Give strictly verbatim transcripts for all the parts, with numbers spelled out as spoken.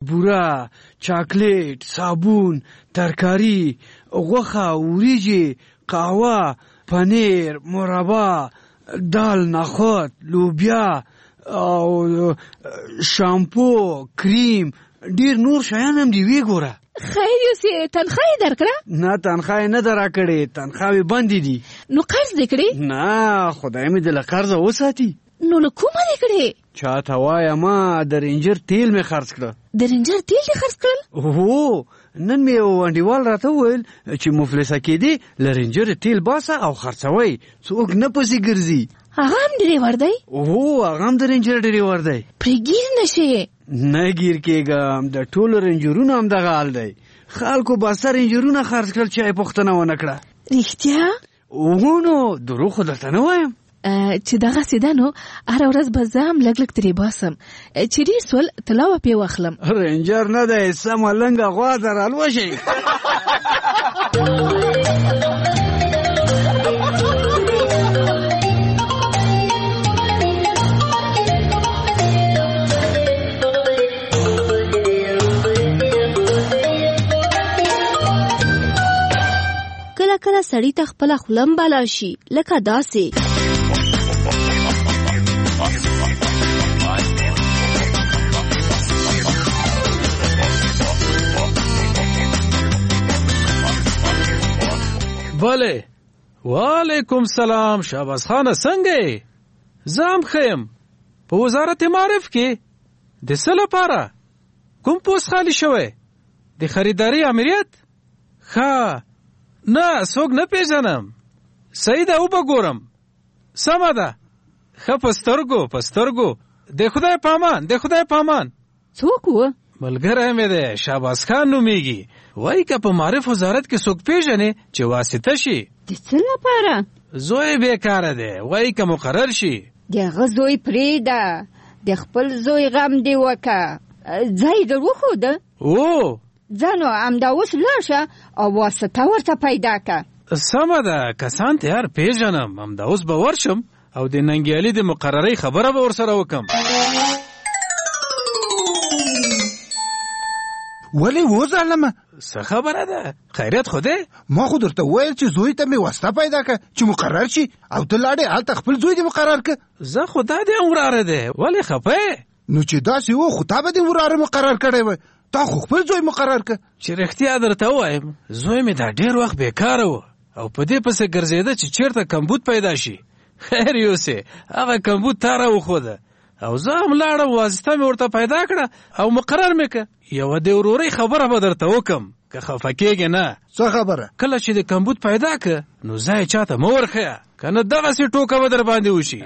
بوره، چاکلیټ، صابون، ترکاری، غوښه، وریجې، قهوه، پنیر، مربا، دال، نخود، لوبیا او شامپو، کریم، ډیر نور شیان هم دی. وی ګوره خیر یوسې تنخواه یې درکړه؟ نه تنخواه یې نه ده راکړې، تنخواوې بندې دي. نو قرض دې کړې؟ نه خدای مې دې له قرضه وساتي. نو له کومه دې کړې؟ چاته وایم ما د رینجر تیل مې خرڅ کړه. د رینجر تیل دې خرڅ کړل؟ هو نن مې یو انډیوال راته وویل چې مفلسه کېدې له رینجر تیل باسه او خرڅوئ، څوک نه پسې ګرځي. هغه هم ډریور دی؟ هو هغه هم د رینجر ډریور دی. پرې ګیر نشې؟ نه گیر کېږم، د ټولو رینجرونو هم دغه حال دی. خلکو بسته رینجرونه خرڅ کړل چې یې پوښتنه ونه کړه. رښتیا؟ اوهو نو دروغ خو درته نه وایم. چې دغسې ده نو هره ورځ به زه هم لږ لږ ترې باسم، چې ډېر سول طلاوه پې واخلم. رینجر نه دی، سمه لنګه غوا در الوشئ. کله کله سړی ته خپله خولم بالا شي، لکه داسې. بله وعلیکم سلام شهباز خانه څنګه یې؟ زه هم ښه یم. په وزارت معارف کې د څه لپاره؟ کوم پوست خالی شوی؟ د خریداري امریت؟ ښه نه څوک نه پیژنم. صحیح ده وبه ګورم. سمه ده. ښه په سترګو په سترګو. د خدای پامان د خدای پامان. څوک و؟ ملګری مې دی، شهباز خان نومیږي. وایي که په معارف وزارت کې څوک پیژنې چې واسطه شي. د څه لپاره؟ زوی بیکاره دی، وایي که مقرر شي. د هغه زوی پرېږده، د خپل زوی غم دې وکړه. ځای در وښوده؟ او ځه نو همدا اوس لاړ شه او واسطه ورته پیدا کړه. سمه ده، کسان تیار پیژنم، همدا اوس به ورشم او د ننګیالي د مقررۍ خبره به ورسره وکم. ولی و ظالمه څه خبره ده؟ خیریت خو دی؟ ما خو درته وویل چې زوی ته مې واسطه پیدا کړه چې مقرر شي، او ته لاړې هلته خپل زوی دې مقرر کړه. زه خو دا دې وراره دی، ولې خفه یې؟ نو چې داسې و خو تا به دې وراره مقرر کړی وی، تا خو خپل زوی مقرر کړه. چې رښتیا درته ووایم زوی مې دا ډېر وخت بیکاره و او په دې پسې ګرځېده چې چېرته کمبود پیدا شي. خیر یوسې هغه کمبود تا راوښوده او زه هم لاړم، واسطه مې ورته پیدا کړه او مقرر مې کړه. یوه د ورورۍ خبره به درته وکم که خفه کېږې نه. څه خبره؟ کله چې د کمبود پیدا کړه نو ځای چاته مه ورښیه، که نه دغسې ټوکه به در باندې وشي.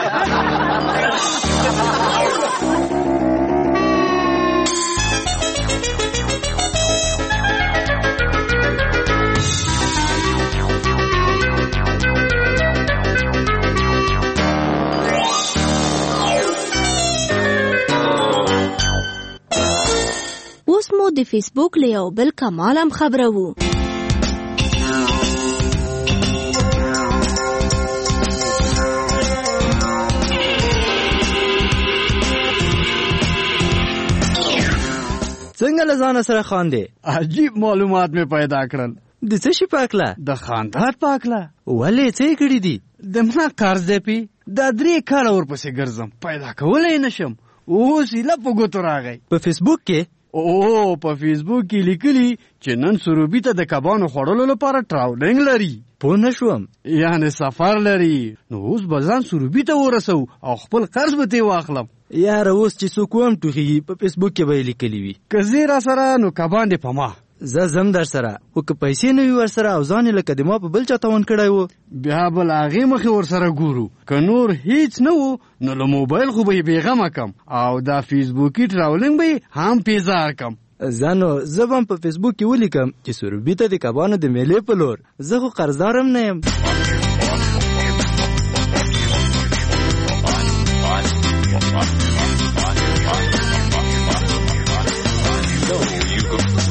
اوس مو د فیسبوک له یو بل کمال هم خبره وو. څنګه له ځانه سره خاندې؟ عجیب معلومات مې پیدا کړل. د څه شي پاکله؟ د خاندان پاکله. ولې څه یې کړي دي؟ د ما قرض دی پی، دا درې کاله ورپسې ګرځم، پیدا کولی نشم. اوس ایله په ګوتو راغی. په فیسبوک کې؟ او په فیسبوک کې لیکلي چې نن سروبي ته د کبانو خوړلو لپاره ټراولینګ لري. پوه نه شوم. یعنې سفر لري. نو اوس به ځان سروبي ته ورسو او خپل قرض به ترې واخلم. یاره اوس چې څوک هم ټوخېږي په فیسبوک کې به یې لیکلي وي. که زه را سره نو کبان دې په ما. زه ځم در سره، خو که پیسې نه وي ورسره او ځان یې لکه د ما په بل چا تاوان کړی و، بیا به له هغې مخې ورسره ګورو. که نور هیڅ نه و نو له موبایل خو به یې بېغمه کم او دا فیسبوکي ټراولینګ به یې هم پیزار کم. زه نو زه به هم په فیسبوک کې ولیکم چې سروبي ته د کبانو د میلې په لور. زه خو قرضدار هم نه یم.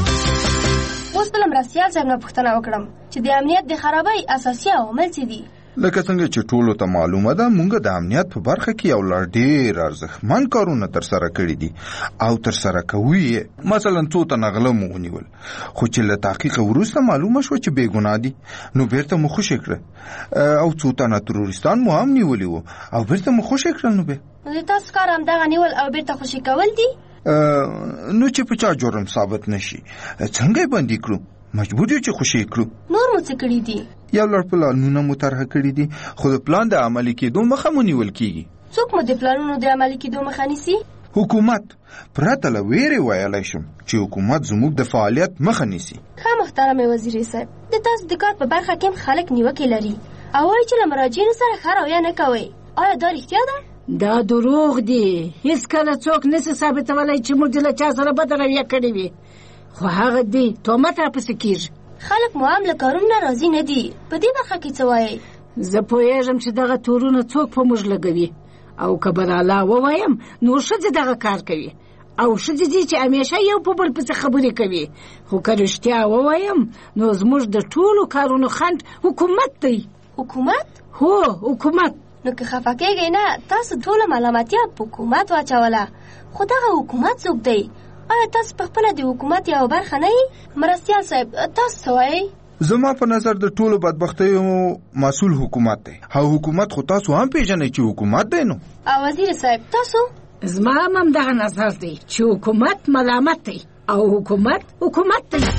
اوس بله مرستیال صاحب نه پوښتنه وکړم چې د امنیت د خرابۍ اساسي عوامل څه دي؟ لکه څنګه چې ټولو ته معلومه ده مونږ د امنیت په برخه کې یو لړ ډېر ارزښتمن کارونه ترسره کړي دي او ترسره کوي یې. مثلا څو تنه غله مو ونیول خو چې له تحقیق وروسته معلومه شوه چې بې ګناه دي نو بیرته مو خوشي کړه، او څو تنه تروریستان مو هم نیولي وو او بیرته مو خوشي کړل. نو به نو تاسو کار همدغه نیول او بیرته خوشي کول دي؟ نو چې په چا جرم ثابت نشي څنګه یې بندي کړو؟ مجبور یو چې خوشي کړو. نور مو څه کړي دي؟ یو لړ پلانونه مو طرحه کړي دي خو د پلان د عملي کېدو مخه مو نیول کېږي. څوک مو د پلانونو د عملي کېدو مخه نیسي؟ حکومت. پرته له ویرې ویلی شم چې حکومت زموږ د فعالیت مخه نیسي. ښه محترم وزیر صاحب، د تاسو د کار په برخه کې هم خلک نیوکې لري او وایي چې له مراجعینو سره ښه رویه نه کوئ. آیا دا رښتیا ده؟ دا دروغ دي. هیڅ کله څوک نسي ثابتولی چې موږ له چا سره بده رویه کړې وي، خو هغه دی تهمت راپسې کېږي. خلک مو هم له کارونو راضي نه دي. په دې برخه کې څه وایي؟ زه پوهېږم چې دغه تورونه څوک په موږ لګوي او که براله ووایم نو ښځې دغه کار کوي او ښځې دي چې همیشه یو په بل پسې خبرې کوي. خو که رښتیا ووایم نو زموږ د ټولو کارونو خنډ حکومت دی. حکومت؟ هو حکومت. نو که خفه کېږئ نه، تاسو ټوله ملامتیا په حکومت واچوله، خو دغه حکومت څوک دی؟ آیا تاسو په خپله د حکومت یوه برخه نه یې؟ مرستیال صاحب تاسو څه وایئ؟ زما په نظر د ټولو بدبختیو مسؤل حکومت دی. او حکومت خو تاسو هم پیژنئ چې حکومت دی. نو او وزیر صاحب تاسو؟ زما هم دغه نظر دی چې حکومت ملامت دی او حکومت حکومت دی.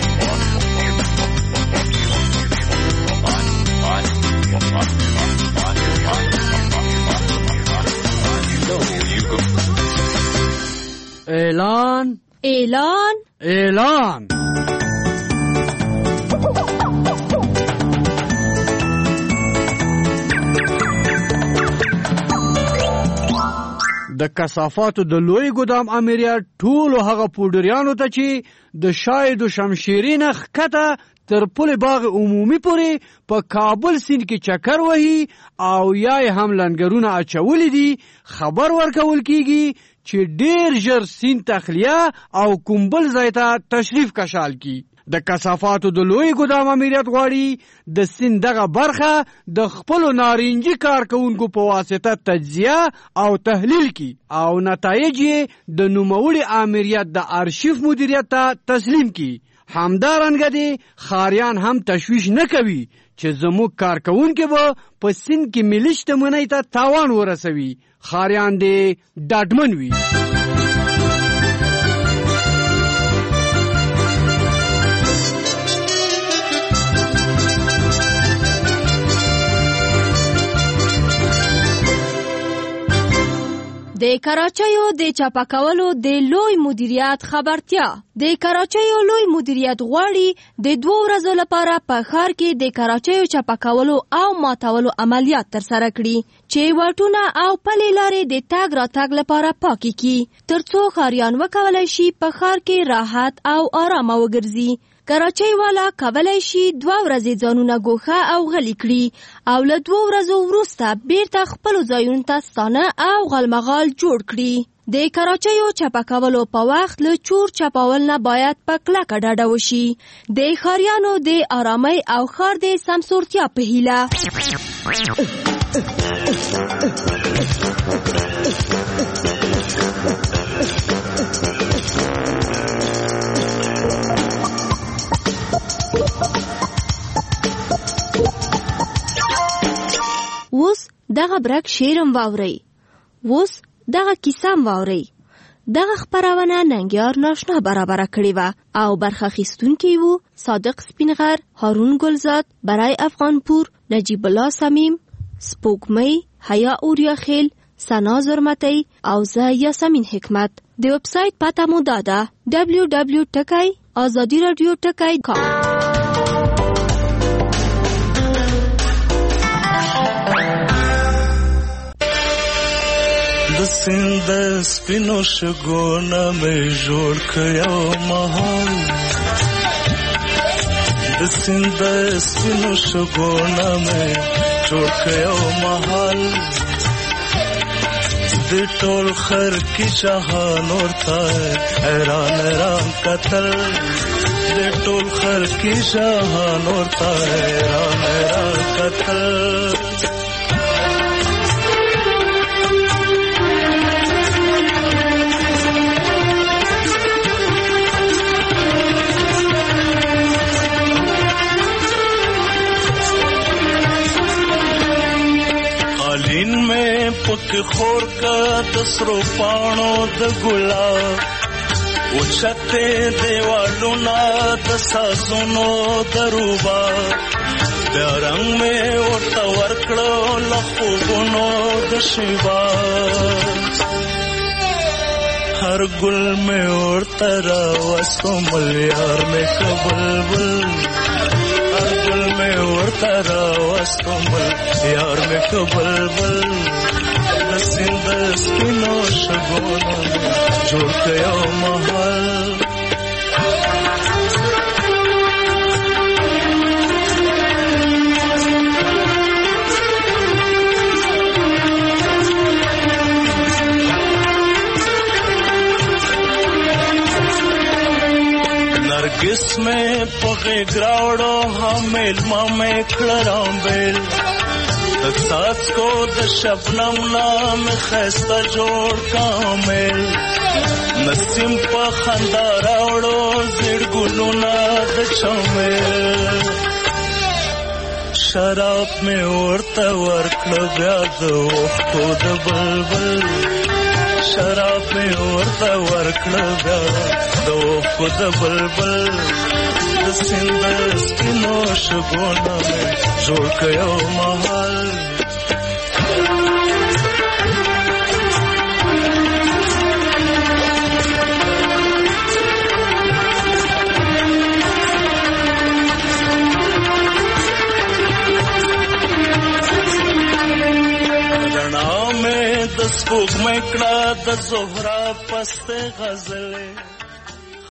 اعلان اعلان اعلان د کثافاتو د لوی ګدام امریت ټولو هغه پوډریانو ته چې د شاید و شمشیري نه ښکته تر پل باغ عمومي پورې په کابل سیند کې چکر وهي او یا یې هم لنګرونه اچولی دي، خبر ورکول کیږي چې ډیر ژر سیند تخلیه او کوم بل ځای ته تشریف کشال کی. د کثافاتو د لوی ګدام امریت غواړي د سیند دغه برخه د خپلو نارنجي کارکوونکو په واسطه تجزیه او تحلیل کی او نتایج یې د نوموړي امریت د ارشیف مدیریت ته تسلیم کی. همدارنګه دي خاریان هم تشویش نه کوي چې زموږ کارکوونکي به په سیند کې ملي شتمنۍ ته تاوان ورسوي. خاریان دې ډاډمن وي. د کراچیو د چاپه کولو د لوی مدیریت خبرتیا. د کراچیو لوی مدیریت غواړي د دوه ورځو لپاره په ښار کې د کراچیو چاپه کولو او ماتولو عملیات ترسره کړي چې واټونه او پلې لارې د تګ راتګ لپاره پاکې کړي ترڅو ښاریان وکولی شي په ښار کې راحت او آرامه وګرځي. کراچۍ والا کولی شي دوه ورځې ځانونه ګوښه او غلي کړي او له دوه ورځو وروسته بیرته خپلو ځایونو ته ستانه او غالمغال جوړ کړي. د کراچیو چپه کولو په وخت له چور چپاول نه باید په کلکه ډډه وشي. د ښاریانو د آرامۍ او ښار د سمسورتیا په هیله اوس دغه برک شیرم واورئ. اوس دغه کیسام واورئ. دغه خپرونه ننګیار ناشنا برابره کړې وه او برخه اخیستونکي وو صادق سپینغر، هارون ګلزاد، برای افغانپور، نجیب الله سمیم، سپوږمۍ، حیا اوریاخیل، سنا زرمتی او زه یاسمین حکمت. د ویبسایټ پته مو دا ده دبلیو دبلیو ټکی آزادي رادیو ټکی کام. د سیند سپینو شګونه مې جوړ کړو مهال، د سیند سپینو شګونه مې جوړ کړو مهال، د ټول خر کی جهان ورته حیران رام کتل، د ټول خلقي جهان ورته حیران حیران کتل. قالین میں پک خور کا دسرو پانو د ګلاب اوچته دیوالونه د سازونو دروبا بیا رنگ میں ورته ورکړو له خوبونو د شیبا هر ګل میں ورته راوستو ملیار میں کبلبل هر ګل میں ورته راوستو ملیار میں کبلبل د سیند سپینو شګونو جوړ کړو محل. नरगिस में पगे ग्रावड़ो हमेल मामे खड़राम बेल सास को द शबनम नाम खैस्ता जोड़ कामेल नसीम पा खंदा रावड़ो जिड़ गुलुना द चमेल शराब में उड़ता वर्कड़ ब्याद को द बलबल शराब में उड़ता वर्कड़ ब्याद को द बलबल द सिंदस की नोश गोना में जोड़ कयो महल. रना में दस बुक में कड़ा द जोहरा पस्ते गजले